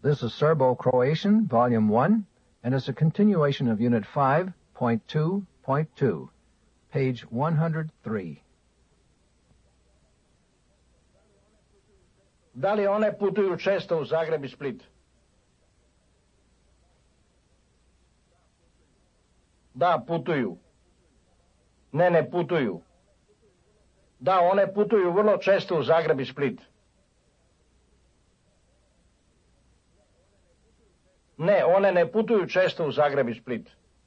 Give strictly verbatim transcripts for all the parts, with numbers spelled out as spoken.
This is Serbo-Croatian, Volume one, and is a continuation of Unit five point two point two, page one hundred three. Da li one putuju često u Zagreb i Split? Da, putuju. Ne, ne putuju. Da, one putuju vrlo često u Zagreb i Split. Ne, one ne putuju često u Zagreb i Split.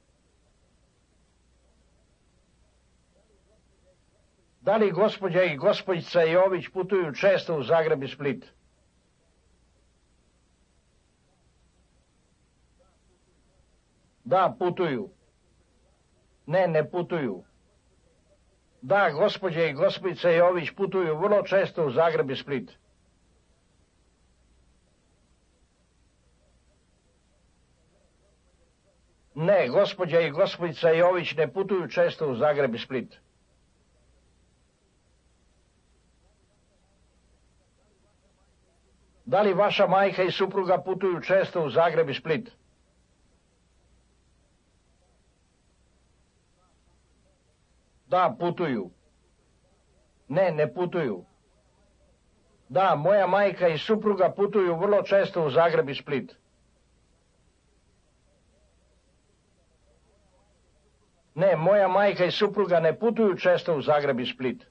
Da li gospođa i gospođica Jović putuju često u Zagreb i Split? Da, putuju. Ne, ne putuju. Da, gospođa i gospođica Jović putuju vrlo često u Zagreb i Split. Ne, gospođa i gospođica Jović ne putuju često u Zagreb i Split. Da li vaša majka i supruga putuju često u Zagreb i Split? Da, putuju. Ne, ne putuju. Da, moja majka i supruga putuju vrlo često u Zagreb i Split. Ne, moja majka i supruga ne putuju često u Zagreb i Split.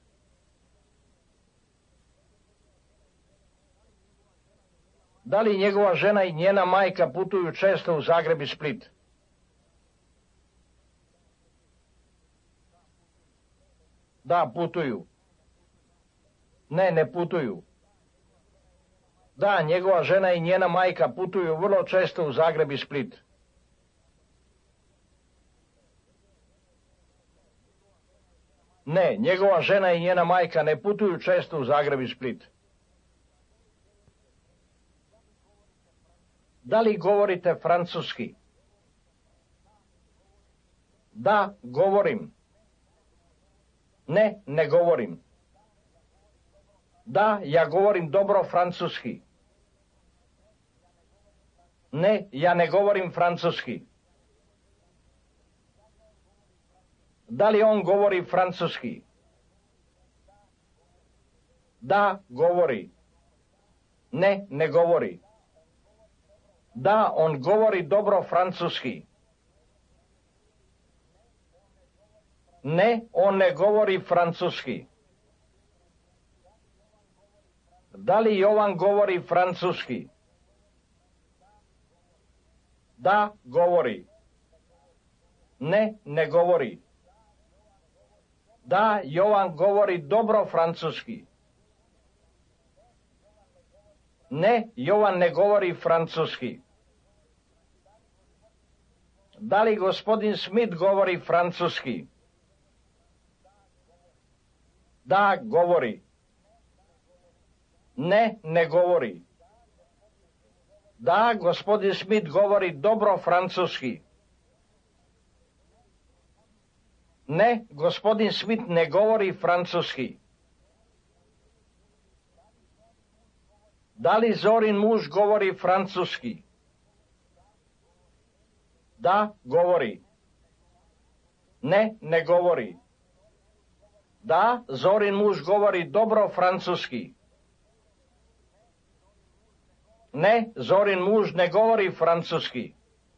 Da li njegova žena i njena majka putuju često u Zagreb i Split? Da, putuju. Ne, ne putuju. Da, njegova žena i njena majka putuju vrlo često u Zagreb i Split. Ne, njegova žena i njena majka ne putuju često u Zagreb i Split. Da li govorite francuski? Da, govorim. Ne, ne govorim. Da, ja govorim dobro francuski. Ne, ja ne govorim francuski. Da li on govori francuski? Da, govori. Ne, ne govori. Da, on govori dobro francuski. Ne, on ne govori francuski. Da li Jovan govori francuski? Da, govori. Ne, ne govori. Da, Jovan govori dobro francuski. Ne, Jovan ne govori francuski. Da li gospodin Smith govori francuski? Da, govori. Ne, ne govori. Da, gospodin Smith govori dobro francuski. Ne, gospodin Smith ne govori francuski. Da li Zorin muž govori francuski? Da, govori. Ne, ne govori. Da, Zorin muž govori dobro francuski. Ne, Zorin muž ne govori francuski.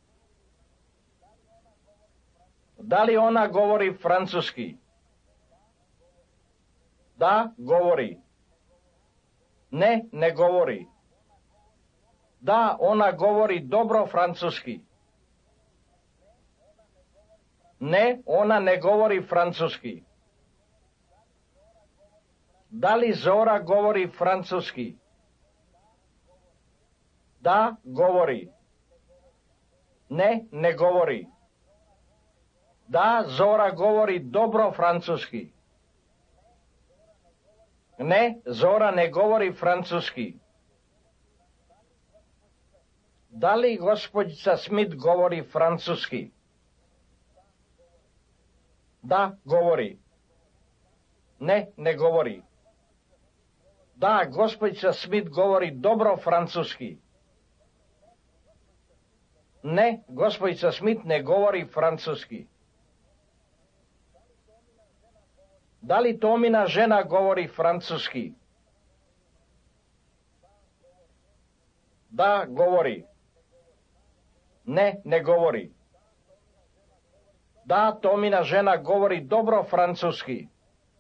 Da li ona govori francuski? Da, govori. Ne, ne govori. Da, ona govori dobro francuski. Ne, ona ne govori francuski. Da li Zora govori francuski? Da, govori. Ne, ne govori. Da, Zora govori dobro francuski. Ne, Zora ne govori francuski. Da li gospođica Smith govori francuski? Da, govori. Ne, ne govori. Da, gospođica Smith govori dobro francuski. Ne, gospođica Smith ne govori francuski. Da li Tomina žena govori francuski? Da, govori. Ne, ne govori. Da, Tomina žena govori dobro francuski.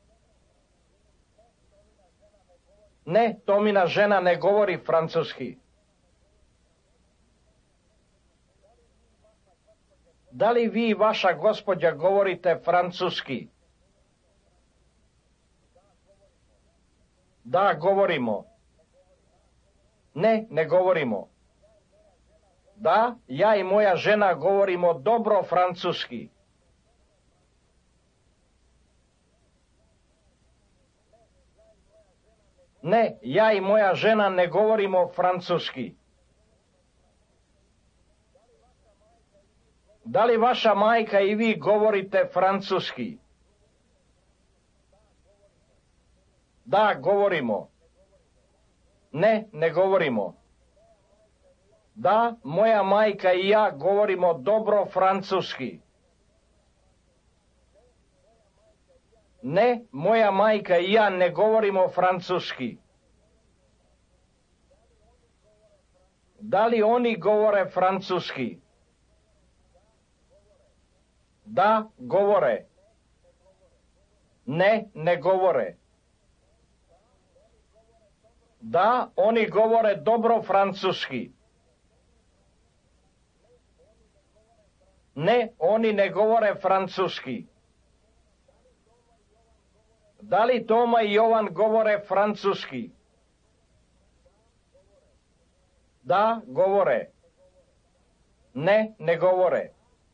Ne, Tomina žena ne govori francuski. Da li vi i vaša gospođa govorite francuski? Da, govorimo. Ne, ne govorimo. Da, ja i moja žena govorimo dobro francuski. Ne, ja i moja žena ne govorimo francuski. Da li vaša majka i vi govorite francuski? Da, govorimo. Ne, ne govorimo. Da, moja majka i ja govorimo dobro francuski. Ne, moja majka i ja ne govorimo francuski. Da li oni govore francuski? Da, govore. Ne, ne govore. Da, oni govore dobro francuski. Ne, oni ne govore francuski. Da li Toma i Jovan govore francuski? Da, govore. Ne, ne govore.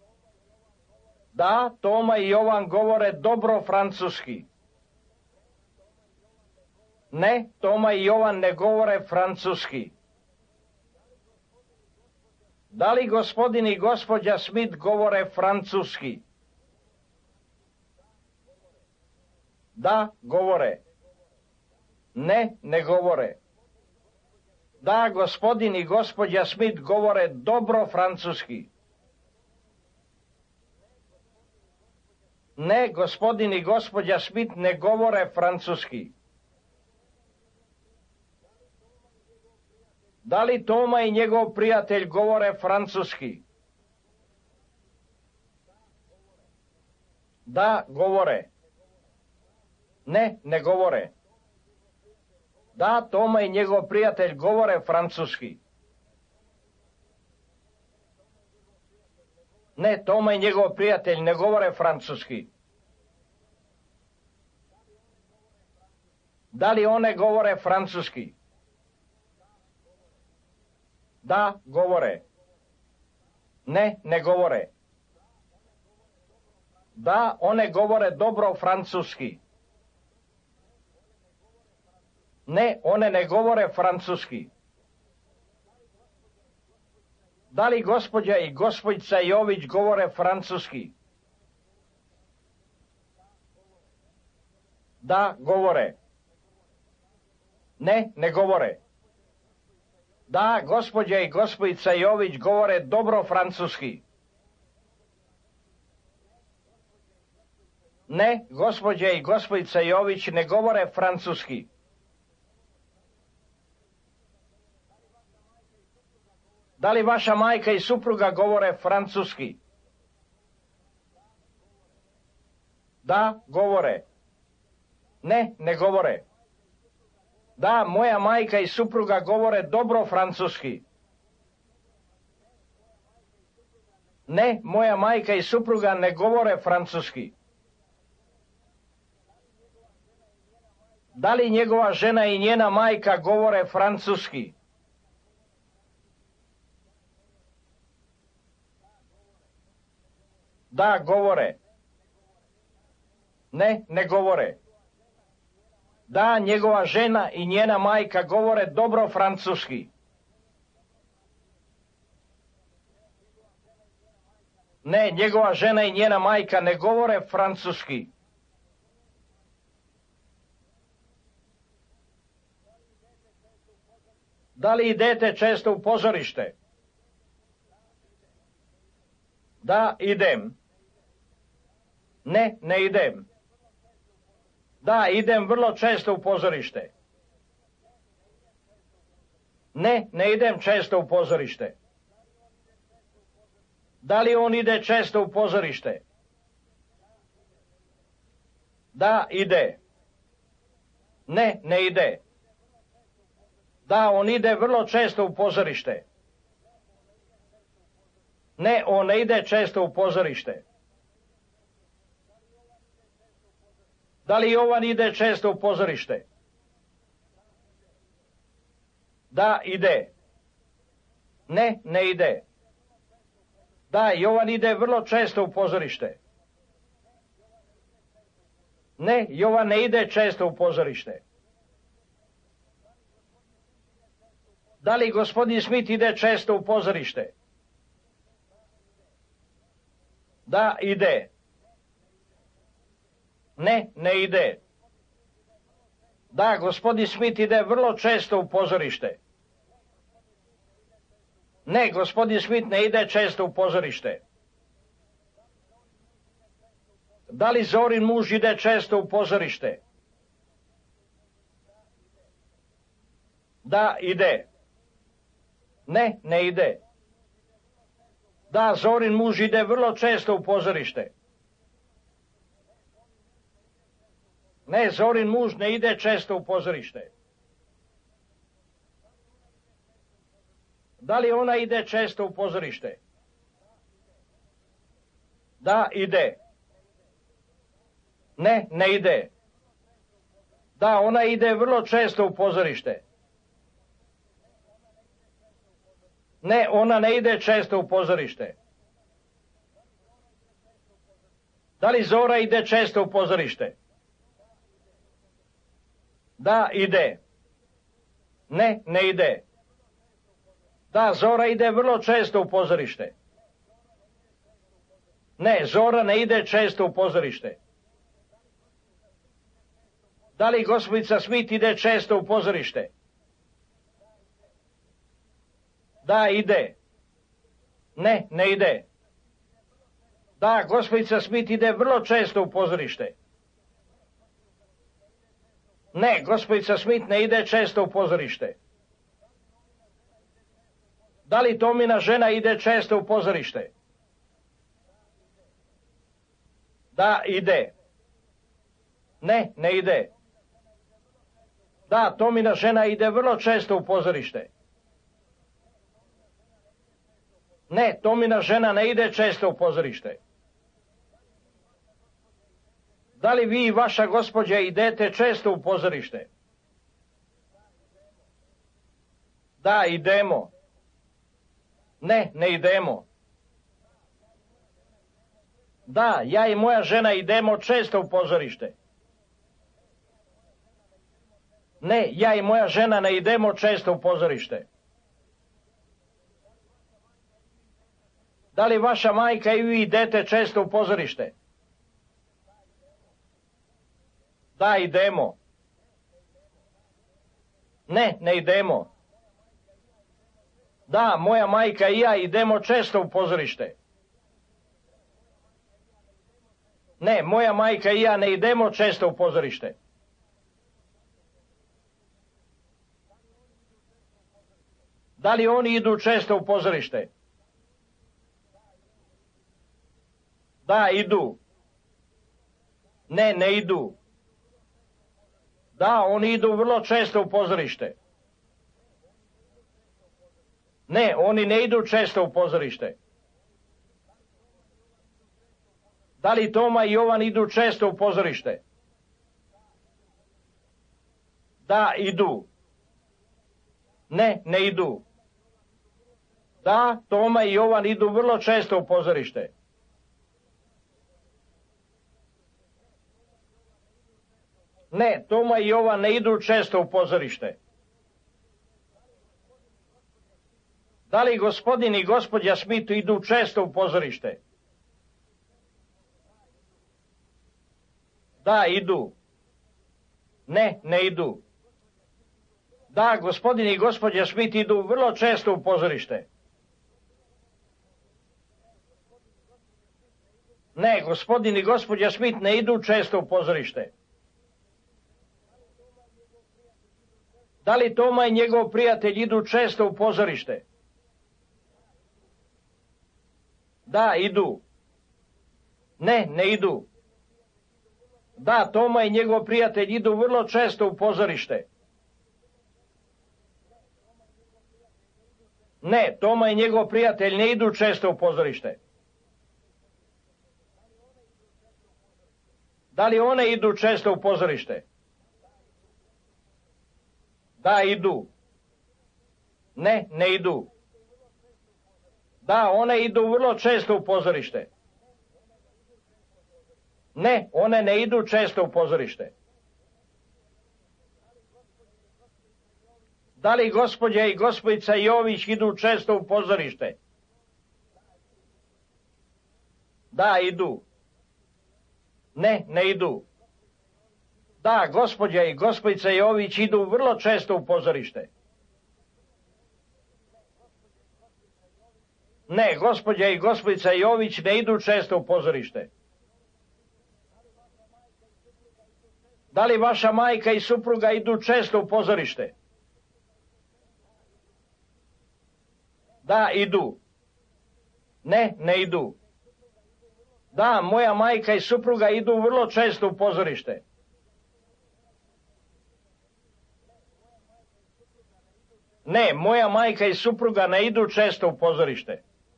Da, Toma i Jovan govore dobro francuski. Ne, Toma i Jovan ne govore francuski. Da li gospodin i gospođa Smith govore francuski? Da, govore. Ne, ne govore. Da, gospodin i gospođa Smith govore dobro francuski. Ne, gospodin i gospođa Smith ne govore francuski. Da li Toma i njegov prijatelj govore francuski? Da, govore. Ne, ne govore. Da, Toma i njegov prijatelj govore francuski. Ne, Toma i njegov prijatelj ne govore francuski. Da li one govore francuski? Da, govore. Ne, ne govore. Da, one govore dobro francuski. Ne, one ne govore francuski. Da li gospođa i gospođica Jović govore francuski? Da, govore. Ne, ne govore. Da, gospođa i gospođica Jović govore dobro francuski. Ne, gospođa i gospođica Jović ne govore francuski. Da li vaša majka i supruga govore francuski? Da, govore. Ne, ne govore. Da, moja majka i supruga govore dobro francuski. Ne, moja majka i supruga ne govore francuski. Da li njegova žena i njena majka govore francuski? Da, govore. Ne, ne govore. Da, njegova žena i njena majka govore dobro francuski. Ne, njegova žena i njena majka ne govore francuski. Da li idete često u pozorište? Da, idem. Ne, ne idem. Da, idem vrlo često u pozorište. Ne, ne idem često u pozorište. Da li on ide često u pozorište? Da, ide. Ne, ne ide. Da, on ide vrlo često u pozorište. Ne, on ne ide često u pozorište. Da li Jovan ide često u pozorište? Da, ide. Ne, ne ide. Da, Jovan ide vrlo često u pozorište. Ne, Jovan ne ide često u pozorište. Da li gospodin Smith ide često u pozorište? Da, ide. Ne, ne ide. Da, gospodin Smith ide vrlo često u pozorište. Ne, gospodin Smith ne ide često u pozorište. Da li Zorin muž ide često u pozorište? Da, ide. Ne, ne ide. Da, Zorin muž ide vrlo često u pozorište. Ne, Zorin muž ne ide često u pozorište. Da li ona ide često u pozorište? Da, ide. Ne, ne ide. Da, ona ide vrlo često u pozorište. Ne, ona ne ide često u pozorište. Da li Zora ide često u pozorište? Da, ide. Ne, ne ide. Da, Zora ide vrlo često u pozorište. Ne, Zora ne ide često u pozorište. Da li gospođica Smith ide često u pozorište? Da, ide. Ne, ne ide. Da, gospođica Smith ide vrlo često u pozorište. Ne, gospođica Smith ne ide često u pozorište. Da li Tomina žena ide često u pozorište? Da, ide. Ne, ne ide. Da, Tomina žena ide vrlo često u pozorište. Ne, Tomina žena ne ide često u pozorište. Da li vi i vaša gospođa idete često u pozorište? Da, idemo. Ne, ne idemo. Da, ja i moja žena idemo često u pozorište. Ne, ja i moja žena ne idemo često u pozorište. Da li vaša majka i vi idete često u pozorište? Da, idemo. Ne, ne idemo. Da, moja majka i ja idemo često u pozorište. Ne, moja majka i ja ne idemo često u pozorište. Da li oni idu često u pozorište? Da, idu. Ne, ne idu. Da, oni idu vrlo često u pozorište. Ne, oni ne idu često u pozorište. Da li Toma i Jovan idu često u pozorište? Da, idu. Ne, ne idu. Da, Toma i Jovan idu vrlo često u pozorište. Ne, Toma i Jovan ne idu često u pozorište. Da li gospodin i gospođa Smith idu često u pozorište? Da, idu. Ne, ne idu. Da, gospodin i gospođa Smith idu vrlo često u pozorište. Ne, gospodin i gospođa Smith ne idu često u pozorište. Da li Toma i njegov prijatelj idu često u pozorište? Da, idu. Ne, ne idu. Da, Toma i njegov prijatelj idu vrlo često u pozorište. Ne, Toma i njegov prijatelj ne idu često u pozorište. Da li one idu često u pozorište? Da, idu. Ne, ne idu. Da, one idu vrlo često u pozorište. Ne, one ne idu često u pozorište. Da li gospođa i gospođica Jović idu često u pozorište? Da, idu. Ne, ne idu. Da, gospođa i gospođica Jović idu vrlo često u pozorište. Ne, gospođa i gospođica Jović ne idu često u pozorište. Da li vaša majka i supruga idu često u pozorište? Da, idu. Ne, ne idu. Da, moja majka i supruga idu vrlo često u pozorište. Ne, moja majka i supruga ne idu često u pozorište.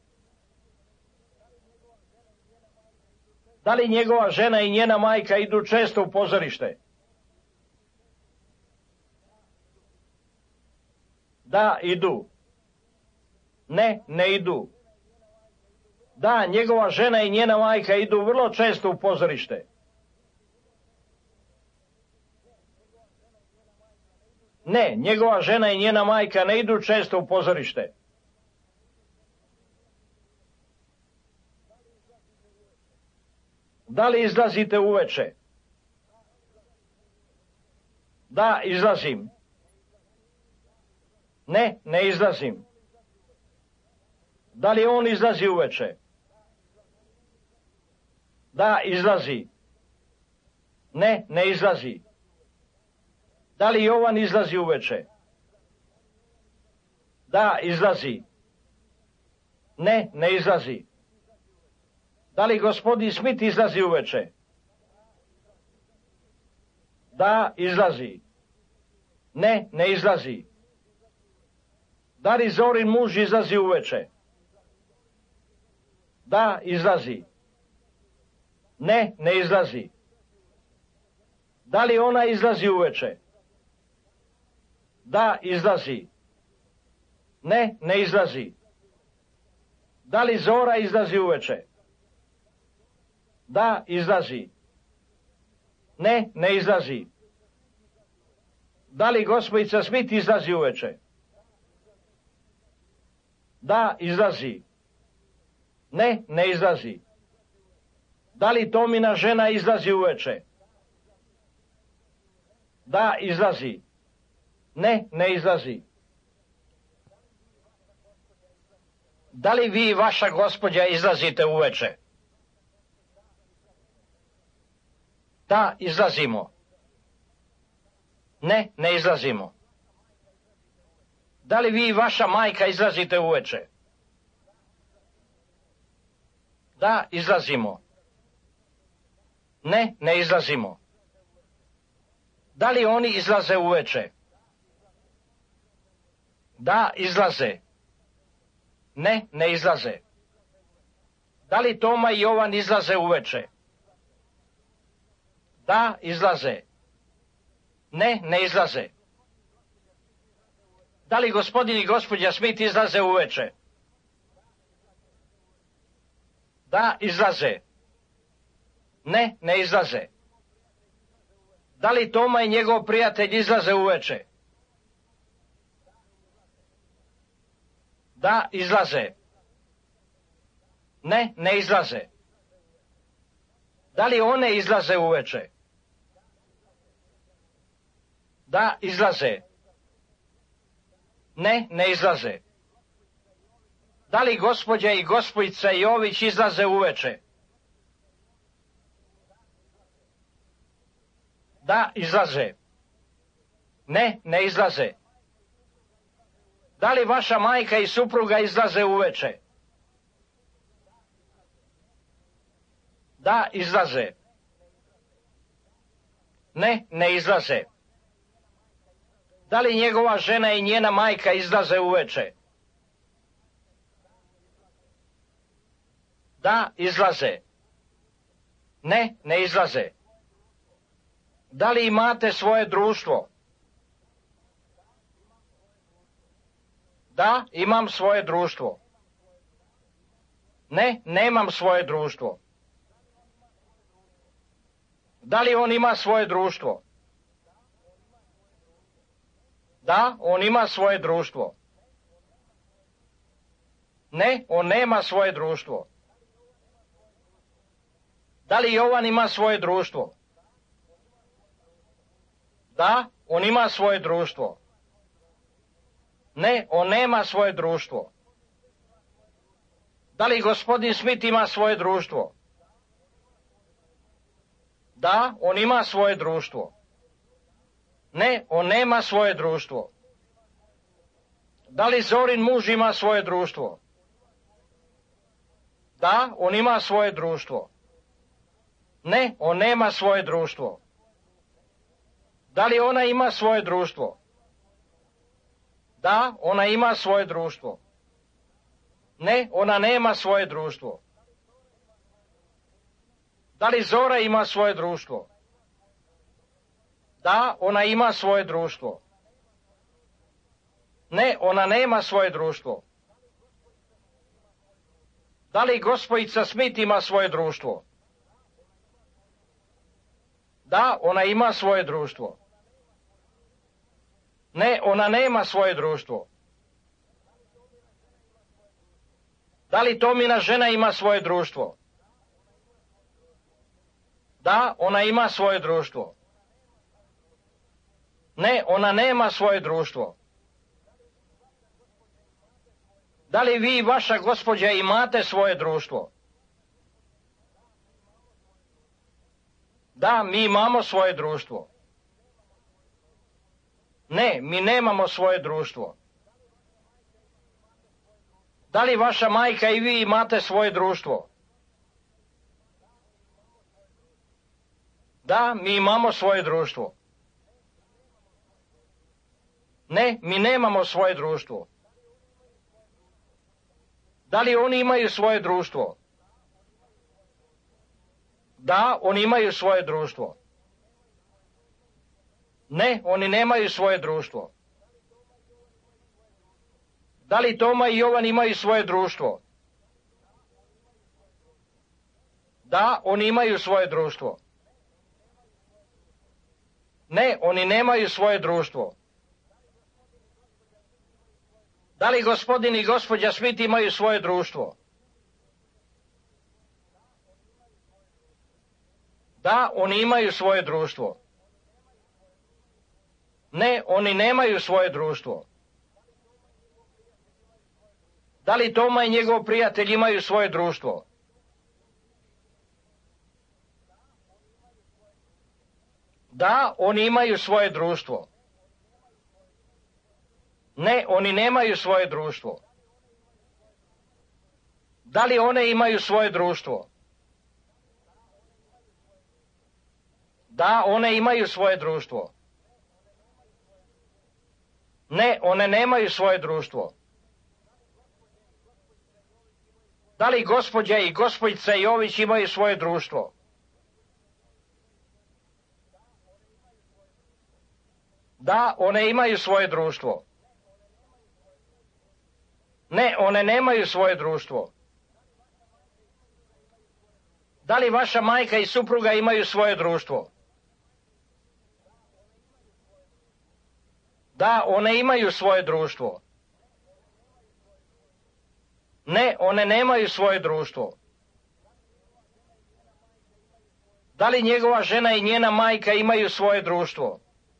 Da li njegova žena i njena majka idu često u pozorište? Da, idu. Ne, ne idu. Da, njegova žena i njena majka idu vrlo često u pozorište. Ne, njegova žena i njena majka ne idu često u pozorište. Da li izlazite uveče? Da, izlazim. Ne, ne izlazim. Da li on izlazi uveče? Da, izlazi. Ne, ne izlazi. Da li Jovan izlazi uveče? Da, izlazi. Ne, ne izlazi. Da li gospodin Smith izlazi uveče? Da, izlazi. Ne, ne izlazi. Da li Zorin muž izlazi uveče? Da, izlazi. Ne, ne izlazi. Da li ona izlazi uveče? Da, izlazi. Ne, ne izlazi. Da li Zora izlazi uveče? Da, izlazi. Ne, ne izlazi. Da li gospođica Smith izlazi uveče? Da, izlazi. Ne, ne izlazi. Da li Tomina žena izlazi uveče? Da, izlazi. Ne, ne izlazi. Da li vi i vaša gospođa izlazite uveče? Da, izlazimo. Ne, ne izlazimo. Da li vi i vaša majka izlazite uveče? Da, izlazimo. Ne, ne izlazimo. Da li oni izlaze uveče? Da, izlaze. Ne, ne izlaze. Da li Toma i Jovan izlaze uveče? Da, izlaze. Ne, ne izlaze. Da li gospodin i gospođa Smith izlaze uveče? Da, izlaze. Ne, ne izlaze. Da li Toma i njegov prijatelj izlaze uveče? Da, izlaze. Ne, ne izlaze. Da li one izlaze uveče? Da, izlaze. Ne, ne izlaze. Da li gospođa i gospođica Jović izlaze uveče? Da, izlaze. Ne, ne izlaze. Da li vaša majka i supruga izlaze uveče? Da, izlaze. Ne, ne izlaze. Da li njegova žena i njena majka izlaze uveče? Da, izlaze. Ne, ne izlaze. Da li imate svoje društvo? Da, imam svoje društvo. Ne, nemam svoje društvo. Da li on ima svoje društvo? Da, on ima svoje društvo. Ne, on nema svoje društvo. Da li Jovan ima svoje društvo? Da, on ima svoje društvo. Ne, on nema svoje društvo. Da li gospodin Smith ima svoje društvo? Da, on ima svoje društvo. Ne, on nema svoje društvo. Da li Zorin muž ima svoje društvo? Da, on ima svoje društvo. Ne, on nema svoje društvo. Da li ona ima svoje društvo? Da, ona ima svoje društvo. Ne, ona nema svoje društvo. Da li Zora ima svoje društvo? Da, ona ima svoje društvo. Ne, ona nema svoje društvo. Da li gospojica Smith ima svoje društvo? Da, ona ima svoje društvo. Ne, ona nema svoje društvo. Da li Tomina žena ima svoje društvo? Da, ona ima svoje društvo. Ne, ona nema svoje društvo. Da li vi, vaša gospođa, imate svoje društvo? Da, mi imamo svoje društvo. Ne, mi nemamo svoje društvo. Da li vaša majka i vi imate svoje društvo? Da, mi imamo svoje društvo. Ne, mi nemamo svoje društvo. Da li oni imaju svoje društvo? Da, oni imaju svoje društvo. Ne, oni nemaju svoje društvo. Da li Toma i Jovan imaju svoje društvo? Da, oni imaju svoje društvo. Ne, oni nemaju svoje društvo. Da li gospodin i gospođa Smith imaju svoje društvo? Da, oni imaju svoje društvo. Ne, oni nemaju svoje društvo. Da li Toma i njegov prijatelj imaju svoje društvo? Da, oni imaju svoje društvo. Ne, oni nemaju svoje društvo. Da li one imaju svoje društvo? Da, one imaju svoje društvo. Ne, one nemaju svoje društvo. Da li gospođa i gospođica Jović imaju svoje društvo? Da, one imaju svoje društvo. Ne, one nemaju svoje društvo. Da li vaša majka i supruga imaju svoje društvo? Da, one imaju svoje društvo. Ne, one nemaju svoje društvo. Da li njegova žena i njena majka imaju svoje društvo?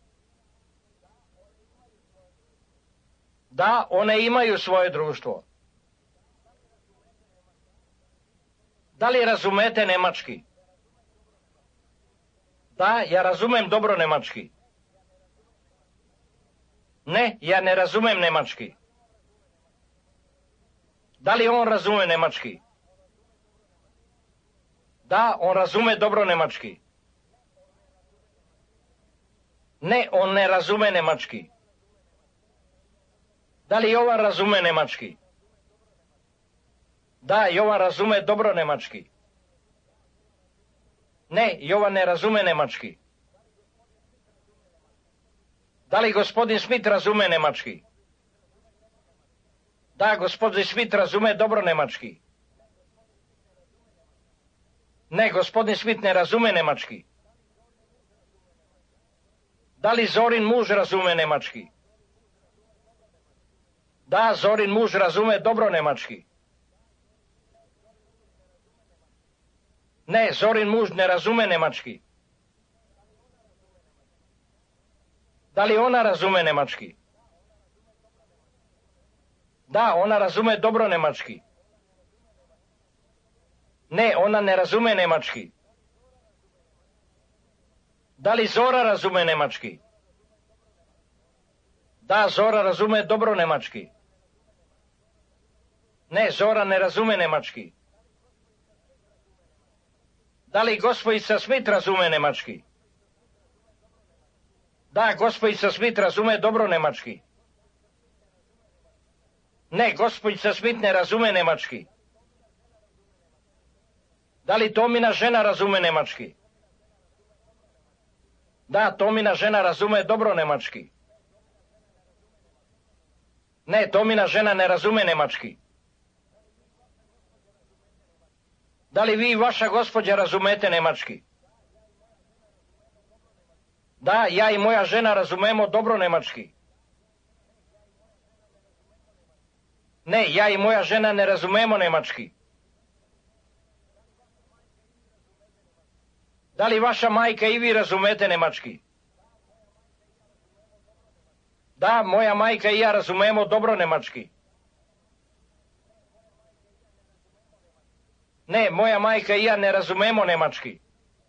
Da, one imaju svoje društvo. Da li razumete nemački? Da, ja razumem dobro nemački. Ne, ja ne razumem nemački. Da li on razume nemački? Da, on razume dobro nemački. Ne, on ne razume nemački. Da li Jovan razume nemački? Da, Jovan razume dobro nemački. Ne, Jovan ne razume nemački. Da li gospodin Smith razume nemački? Da, gospodin Smith razume dobro nemački. Ne, gospodin Smith ne razume nemački. Da li Zorin muž razume nemački? Da, Zorin muž razume dobro nemački. Ne, Zorin muž ne razume nemački. Da li ona razume nemački? Da, ona razume dobro nemački. Ne, ona ne razume nemački. Da li Zora razume nemački? Da, Zora razume dobro nemački. Ne, Zora ne razume nemački. Da li gospojica Smith razume nemački? Da, gospojica Smith razume dobro nemački. Ne, gospojica Smith ne razume nemački. Da li Tomina žena razume nemački? Da, Tomina žena razume dobro nemački. Ne, Tomina žena ne razume nemački. Da li vi i vaša gospođa razumete nemački? Da, ja i moja žena razumemo dobro nemački. Ne, ja i moja žena ne razumemo nemački. Da li vaša majka i vi razumete nemački? Da, moja majka i ja razumemo dobro nemački. Ne, moja majka i ja ne razumemo nemački.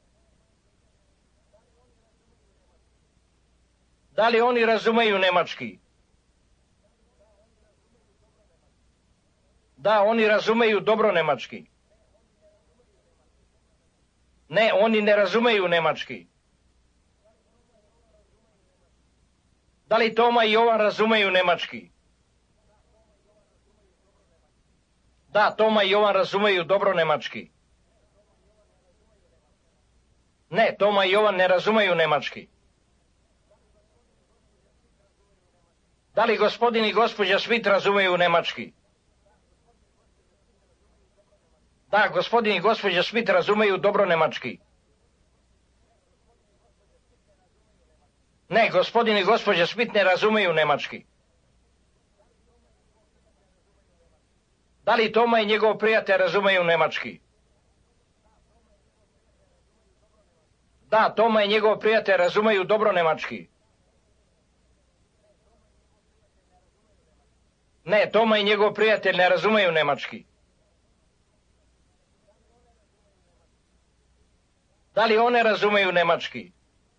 Da li oni razumeju nemački? Da, oni razumeju dobro nemački. Ne, oni ne razumeju nemački. Da li Toma i Jovan razumeju nemački? Da, Toma i Jovan razumeju dobro nemački. Ne, Toma i Jovan ne razumeju nemački. Da li gospodin i gospođa Smith razumeju nemački? Da, gospodin i gospođa Smith razumeju dobro nemački. Ne, gospodin i gospođa Smith ne razumeju nemački. Da li Toma i njegov prijatelj razumeju nemački? Da, Toma i njegov prijatelj razumeju dobro nemački. Ne, Toma i njegov prijatelj ne razumeju nemački. Da li one razumeju nemački?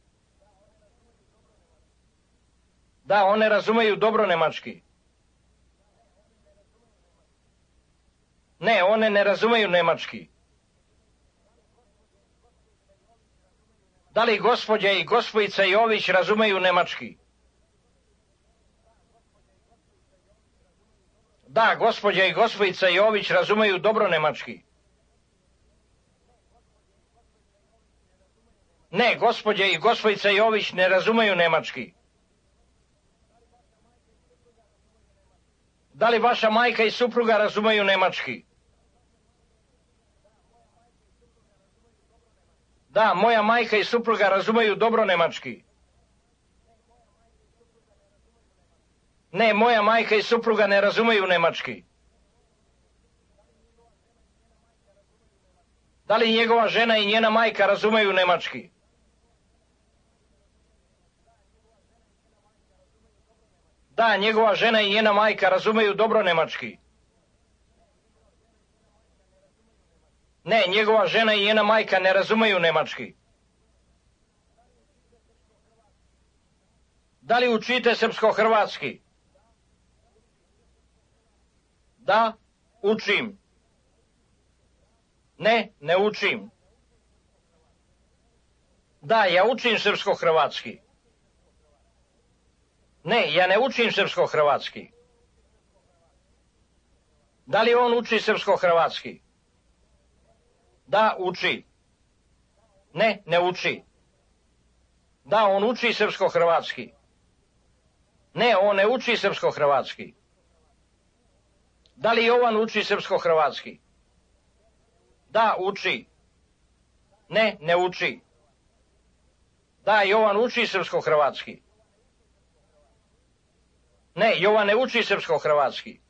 Da, one razumeju dobro nemački. Ne, one ne razumeju nemački. Da li gospođa i gospojica Jović razumeju nemački? Da, gospođa i gospojica Jović razumeju dobro nemački. Ne, gospođa i gospojica Jović ne razumeju nemački. Da li vaša majka i supruga razumeju nemački? Da, moja majka i supruga razumeju dobro nemački. Ne, moja majka i supruga ne razumeju nemački. Da li njegova žena i njena majka razumeju nemački? Da, njegova žena i njena majka razumeju dobro nemački. Ne, njegova žena i njena majka ne razumeju nemački. Da li učite srpsko-hrvatski? Da, učim. Ne, ne učim. Da, ja učim srpsko-hrvatski. Ne, ja ne učim srpsko-hrvatski. Da li on uči srpsko-hrvatski? Da, uči. Ne, ne uči. Da, on uči srpsko-hrvatski. Ne, on ne uči srpsko-hrvatski. Da li Jovan uči srpsko-hrvatski? Da, uči. Ne, ne uči. Da, Jovan uči srpsko-hrvatski. Ne, Jovan ne uči srpsko-hrvatski.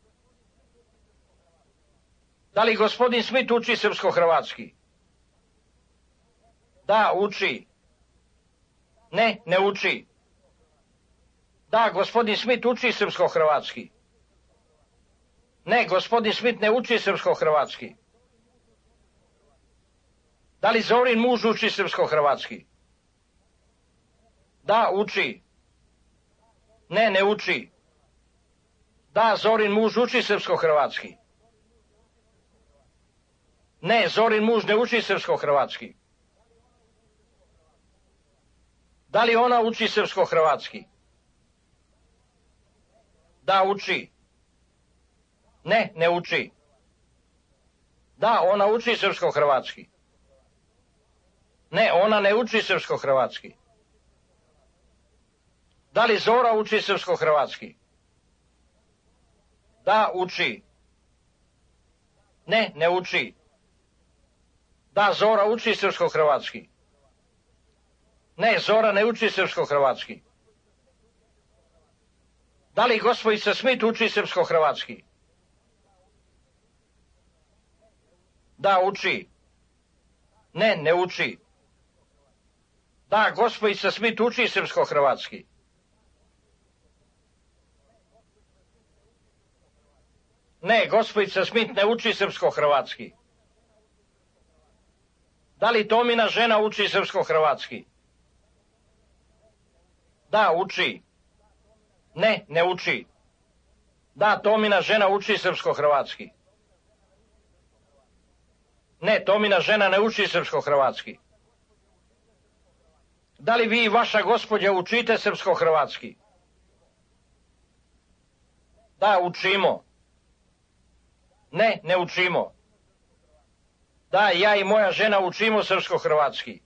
Da li gospodin Smit uči srpsko-hrvatski? Da, uči. Ne, ne uči. Da, gospodin Smit uči srpsko-hrvatski. Ne, gospodin Smit ne uči srpsko-hrvatski. Da li Zorin muž uči srpsko-hrvatski? Da, uči. Ne, ne uči. Da, Zorin muž uči srpsko-hrvatski. Ne, Zorin muž ne uči srpsko-hrvatski. Da li ona uči srpsko-hrvatski? Da, uči. Ne, ne uči. Da, ona uči srpsko-hrvatski. Ne, ona ne uči srpsko-hrvatski. Da li Zora uči srpsko-hrvatski? Da, uči. Ne, ne uči. Da, Zora uči srpsko-hrvatski. Ne, Zora ne uči srpsko-hrvatski. Da li gospođica Smit uči srpsko-hrvatski? Da, uči. Ne, ne uči. Da, gospođica Smit uči srpsko-hrvatski. Ne, gospođica Smit ne uči srpsko-hrvatski. Da li Tomina žena uči srpsko-hrvatski? Da, uči. Ne, ne uči. Da, Tomina žena uči srpsko-hrvatski. Ne, Tomina žena ne uči srpsko-hrvatski. Da li vi i vaša gospođa učite srpsko-hrvatski? Da, učimo. Ne, ne učimo. Da, ja i moja žena učimo srpsko-hrvatski.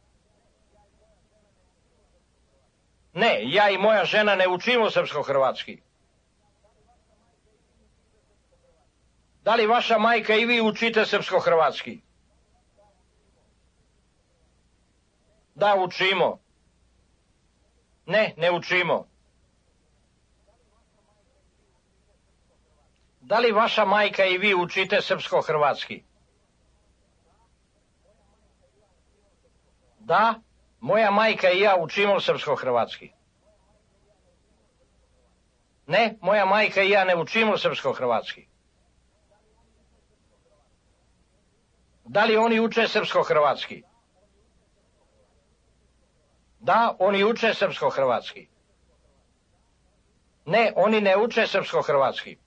Ne, ja i moja žena ne učimo srpsko-hrvatski. Da li vaša majka i vi učite srpsko-hrvatski? Da, učimo. Ne, ne učimo. Da li vaša majka i vi učite srpsko-hrvatski? Da, moja majka i ja učimo srpsko-hrvatski. Ne, moja majka i ja ne učimo srpsko-hrvatski. Da li oni uče srpsko-hrvatski? Da, oni uče srpsko-hrvatski. Ne, oni ne uče srpsko-hrvatski.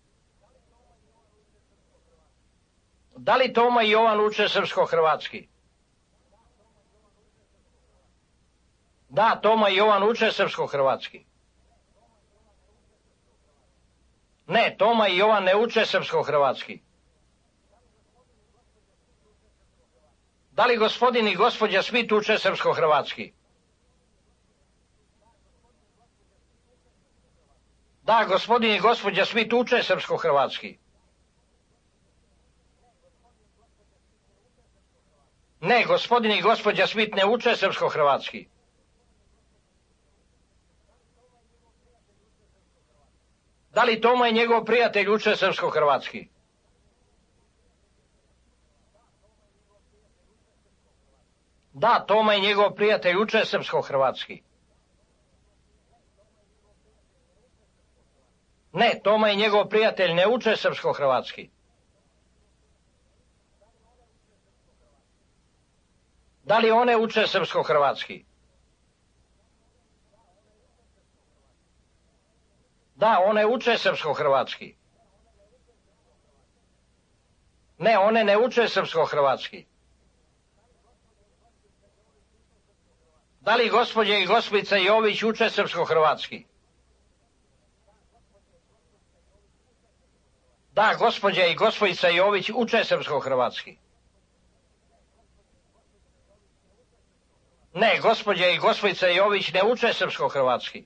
Da li Toma i Jovan uče srpsko-hrvatski? Da, Toma i Jovan uče srpsko-hrvatski. Ne, Toma i Jovan ne uče srpsko-hrvatski. Da li gospodin i gospođa Smit uče srpsko-hrvatski? Da, gospodin i gospođa Smit uče srpsko-hrvatski. Ne, gospodin i gospođa Smit ne uče srpsko-hrvatski. Da li Toma i njegov prijatelj uče srpsko-hrvatski? Da, Toma i njegov prijatelj uče srpsko-hrvatski. Ne, Toma i njegov prijatelj ne uče srpsko-hrvatski. Da li one uče srpsko-hrvatski? Da, one uče srpsko-hrvatski. Ne, one ne uče srpsko-hrvatski. Da li gospođe i gospođica Jović uče srpsko-hrvatski? Da, gospođa i gospođica Jović uče srpsko-hrvatski. Ne, gospođa i gospođica Jović ne uče srpsko-hrvatski.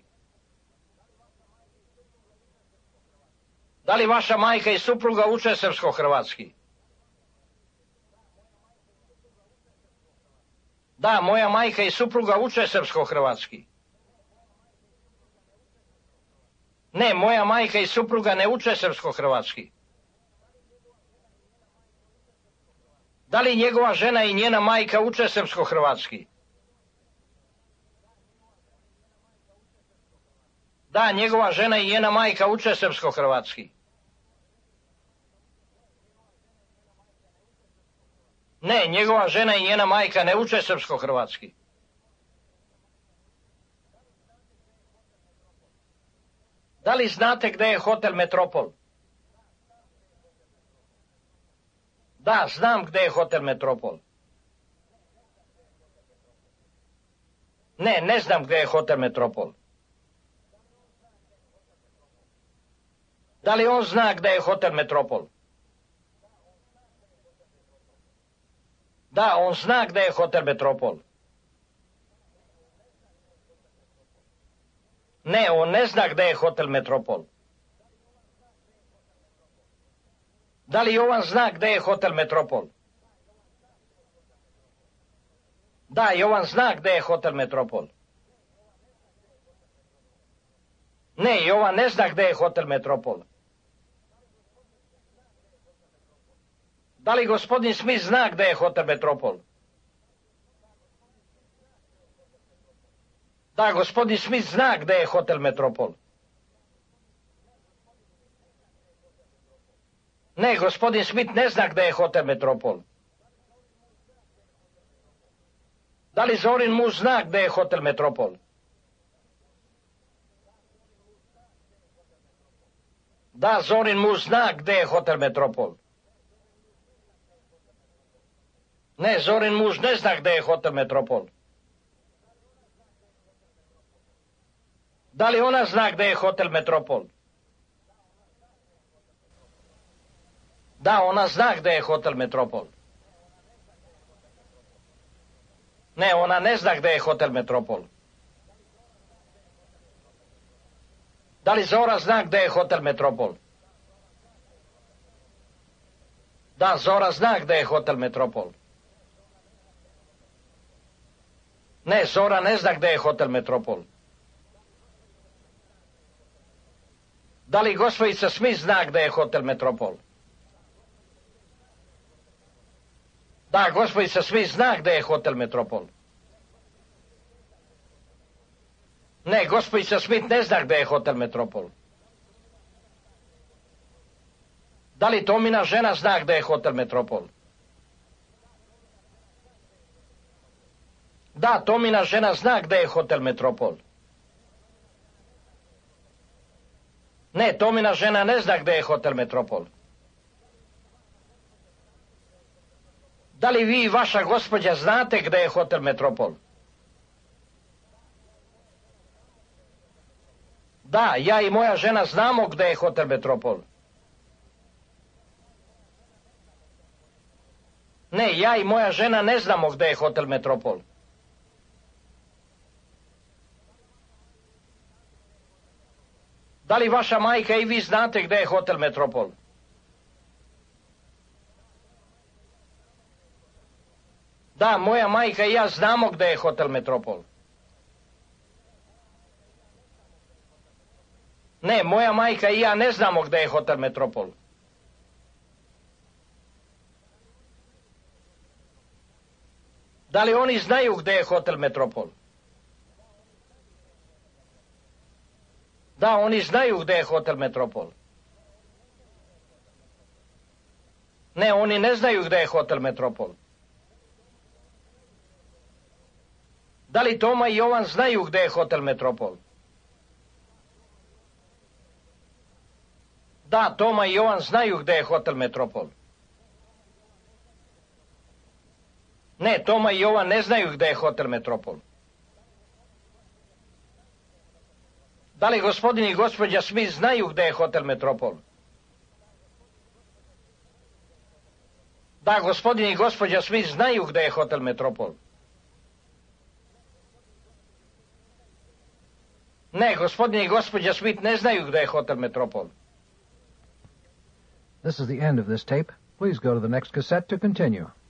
Da li vaša majka i supruga uče srpsko-hrvatski? Da, moja majka i supruga uče srpsko-hrvatski. Ne, moja majka i supruga ne uče srpsko-hrvatski. Da li njegova žena i njena majka uče srpsko-hrvatski? Da, njegova žena i njena majka uče srpsko-hrvatski. Ne, njegova žena i njena majka ne uče srpsko-hrvatski. Da li znate gde je hotel Metropol? Da, znam gde je hotel Metropol. Ne, ne znam gde je hotel Metropol. Da li on zna gde je hotel Metropol? Da, on zna gde je hotel Metropol. Ne, on ne zna gde je hotel Metropol. Da li Jovan zna gde je hotel Metropol? Da, Jovan zna gde je hotel Metropol. Ne, Jovan ne zna gde je hotel Metropol. Da li gospodin Smith zna gde je hotel Metropol? Da, gospodin Smith zna gde je hotel Metropol. Ne, gospodin Smith ne zna gde je hotel Metropol. Da li Zorin muž zna gde je hotel Metropol? Da, Zorin muž zna gde je hotel Metropol. Ne, Zorin muž ne zna gde je hotel Metropol. Da li ona zna gde je hotel Metropol? Da, ona zna gde je hotel Metropol. Ne, ona ne zna gde je hotel Metropol. Da li Zora zna gde je hotel Metropol? Da, Zora zna gde je hotel Metropol. Ne, Zora ne zna gde je hotel Metropol. Da li gospođica Smith zna gde je hotel Metropol? Da, gospođica Smith zna gde je hotel Metropol. Ne, gospođica Smith ne zna gde je hotel Metropol. Da li Tomina žena zna gde je hotel Metropol? Da, Tomina žena zna gde je hotel Metropol. Ne, Tomina žena ne zna gde je hotel Metropol. Da li vi i vaša gospođa znate gde je hotel Metropol? Da, ja i moja žena znamo gde je hotel Metropol. Ne, ja i moja žena ne znamo gde je hotel Metropol. Da li vaša majka i vi znate gde je hotel Metropol? Da, moja majka i ja znamo gde je hotel Metropol. Ne, moja majka i ja ne znamo gde je hotel Metropol. Da li oni znaju gde je hotel Metropol? Da, oni znaju gde je hotel Metropol. Ne, oni ne znaju gde je hotel Metropol. Da li Toma i Jovan znaju gde je hotel Metropol? Da, Toma i Jovan znaju gde je hotel Metropol. Ne, Toma i Jovan ne znaju gde je hotel Metropol. Da li gospodin i gospođa Smith znaju gde je hotel Metropol? Da, gospodin i gospođa Smith znaju gde je hotel Metropol. Ne, gospodin i gospođa Smith ne znaju gde je hotel Metropol. This is the end of this tape. Please go to the next cassette to continue.